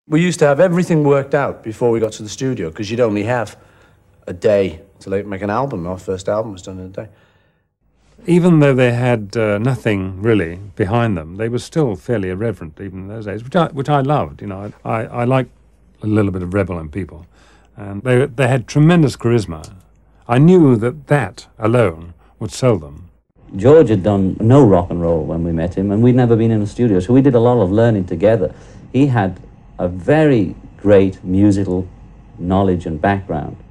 We used to have everything worked out before we got to the studio, because you'd only have a day to make an album. Our first album was done in a day. Even though they had nothing really behind them, they were still fairly irreverent even in those days, which I loved. You know, I like a little bit of rebel in people, and they had tremendous charisma. I knew that alone would sell them. George had done no rock and roll when we met him, and we'd never been in a studio, so we did a lot of learning together. He had a very great musical knowledge and background,